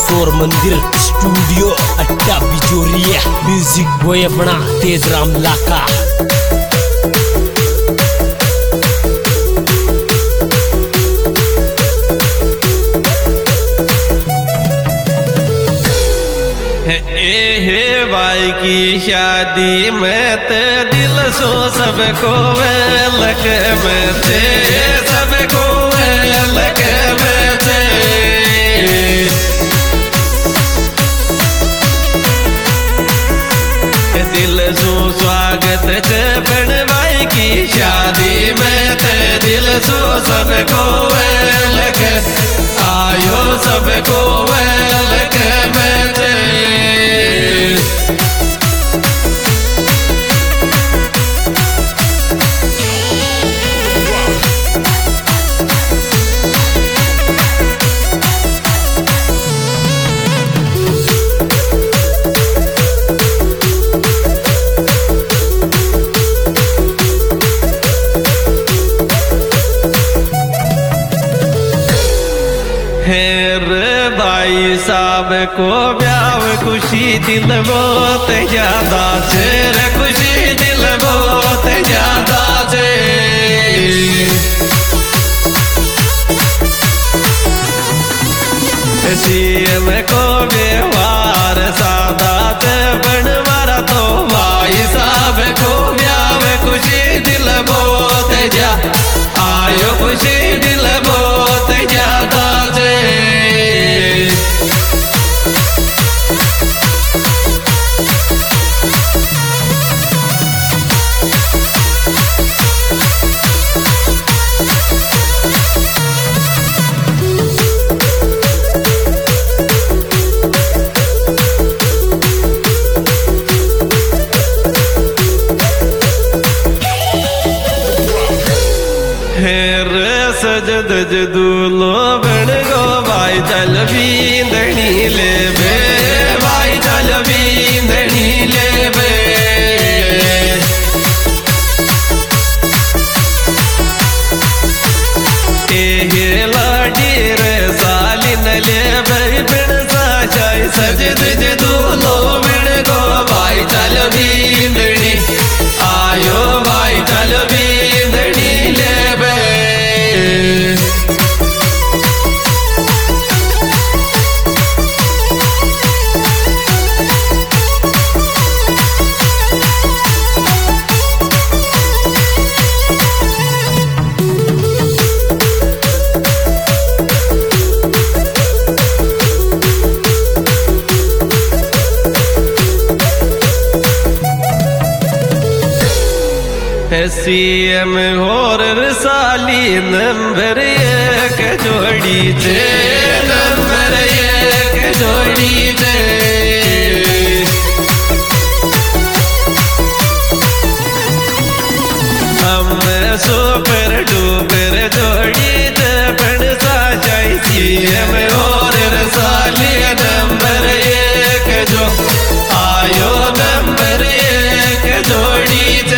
सौर मंदिर स्टूडियो अड्डा बिजोरिया। म्यूजिक बॉय अपना तेज राम लाका। हे भाई की शादी में ते दिल सो सबको लग में थे, सबको लग में थे। दिल सो स्वागत थे बन भाई की शादी में ते दिल सो सबको लग आयो, सबको लग में थे। भाई साहब को ब्याह खुशी दिल बहुत ज्यादा से, खुशी दिल बहुत ज्यादा से। सीएम को व्यवहार सादा ते बनवारा तो भाई साहब को ब्याह खुशी दिल बहुत ज्यादा आयो, खुशी दिल बहुत ज्यादा से। सजद जदूलो बन गो भाई चल बींदनी ले बे, भाई चल बींदनी ले बे। ए लाडी रे साली न ले बे बिन साचाई। सजद जदूलो बन गो भाई चल बींदनी आयो, भाई चल बींदनी ले बे। सीएम और रसाली नंबर 1 जोड़ी थे, नंबर 1 जोड़ी थे। हम सुपर डुपर जोड़ी थे बन साचाई। सीएम और रसाली नंबर 1 जो आयो, नंबर 1 जोड़ी थे।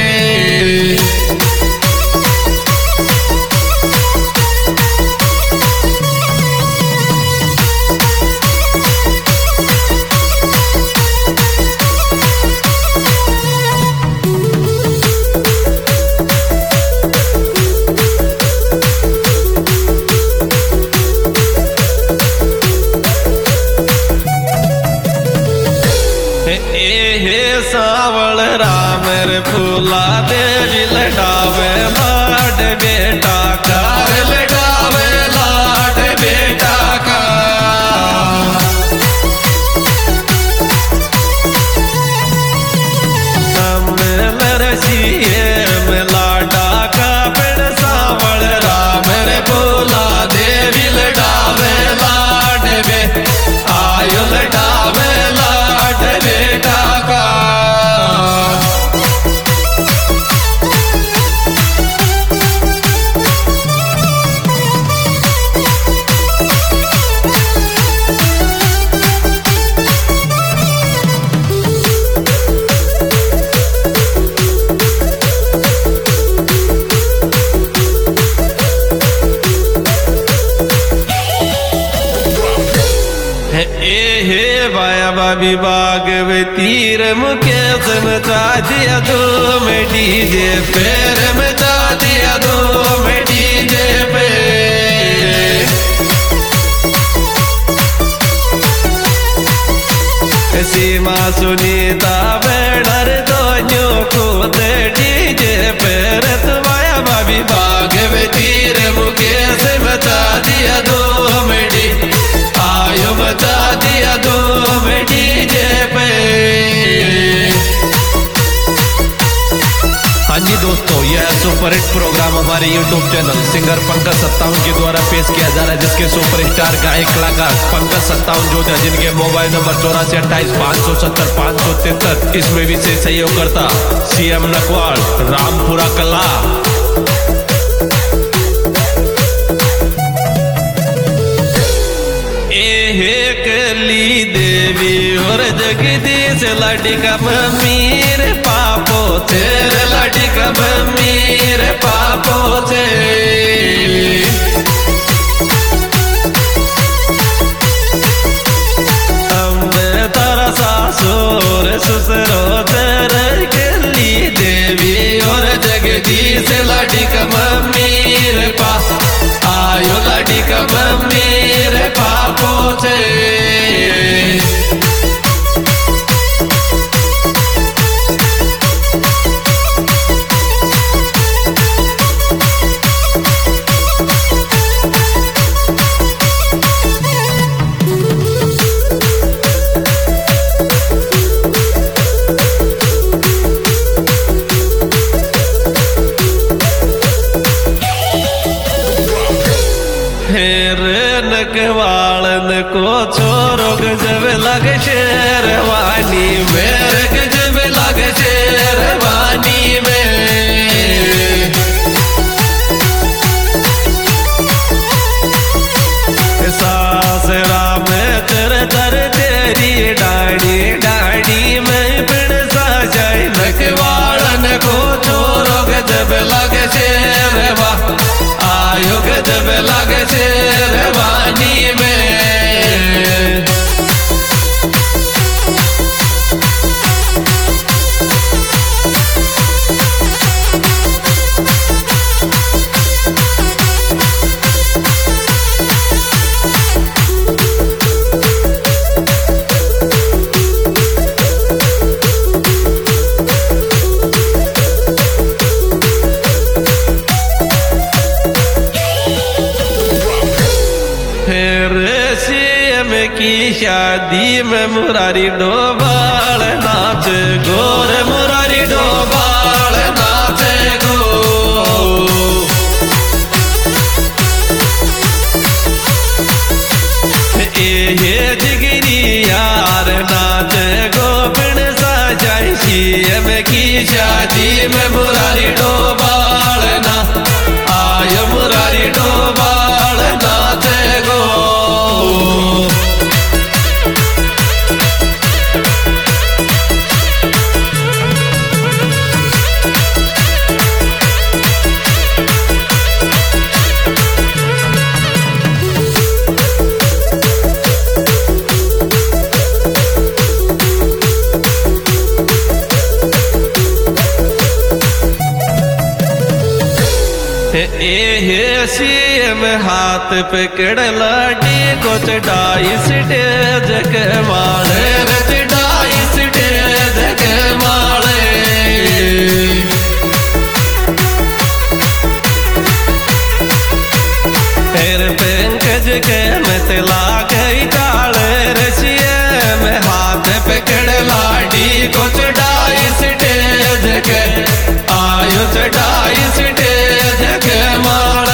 सावल रामर फूला देवी लटावे लाड बेटा का, लटावे लाड बेटा का। हम लरसिए में लाडा का बड़ सावल रामर फूला देवी लटावे लाड बे आयो, लटावे लाड बेटा का। भाभी भागवती रे मुकेश मचा दिया धूम डीजे पैर मचा दिया धूम डीजे पे सीमा सुनीता बेडर दोनों कूद डीजे पैर तुम्हारा भाभी भागवती रे मुकेश मचा दिया धूम डी आयो मचा दिया धूम डीजे पे। हाँ जी दोस्तों, यह सुपरहिट प्रोग्राम हमारे YouTube चैनल सिंगर पंकज 57 के द्वारा पेश किया जा रहा है, जिसके सुपरस्टार गायक कलाकार पंकज 57 जो थे, जिनके मोबाइल नंबर 8428 इसमें विशेष सहयोग करता CM नकवाल रामपुरा कला। देवी और जगदीश लाडी का मीर पापो तेरे लाडी का मीर पापो थे तारा सासुर ससुरो तेरे गली देवी और जगदीश लाडी का मीर पा आयो लाडी का मीर पापो थे। नकवालन को छोरो गजब लगे शेरवानी मेरे गजब लगे शेरवानी में सासरा में तेरे दर तेरी डाड़ी डाड़ी में बिन सजाई नकवालन को छोरो गजब लगे शेरवा आयो गजब लगे शेरवानी में। की शादी में मुरारी डोबाल नाच गोर मुरारी डोबाल नाच गो ये जिगरी यार नाच गो बिन सजाई सीएम की शादी में मुरारी डोबाल ना आयो मुरारी डोबाल नाच गो। सीएम हाथ पकड़ लाडी को चढ़ाई स्टेज के माले चढ़ाई स्टेज के माले फिर पंकज के मतला गई डाले सीएम हाथ पकड़ लाडी को चढ़ाई स्टेज के आयो चढ़ाई स्टेज के माले।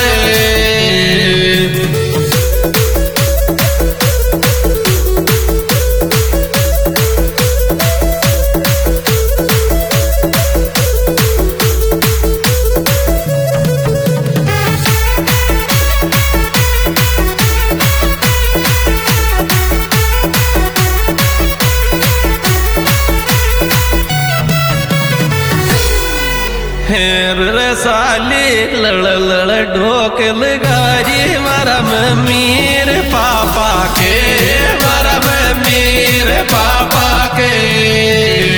साली लड़ लड़ ढोक लगारी मारा मीर पापा के मारा मीर रे पापा के